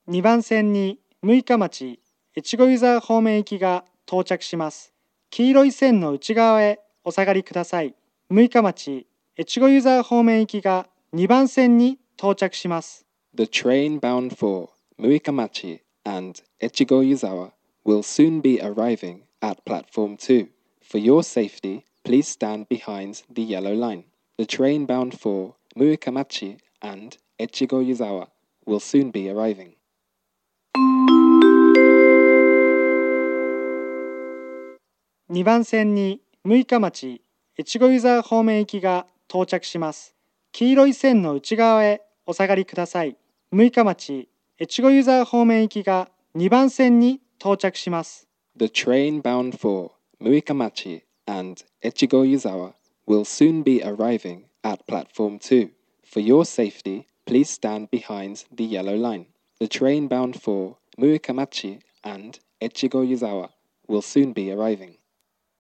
2番線に六日町越後湯沢方面行きが到着します。黄色い線の内側へお下がりください。六日町越後湯沢方面行きが2番線に到着します。 The train bound for Muikamachi and Echigo-Yuzawa will soon be arriving at platform 2. For your safety, please stand behind the yellow line. The train bound for Muikamachi and Echigo-Yuzawa will soon be arriving. 2番線に六日町越後湯沢方面行きが到着します。黄色い線の内側へお下がりください。六日町越後湯沢方面行きが2番線に到着します。 The train bound for Muikamachi and Echigo-Yuzawa will soon be arriving at platform 2. For your safety, please stand behind the yellow line. The train bound for Muikamachi and Echigo-Yuzawa will soon be arriving.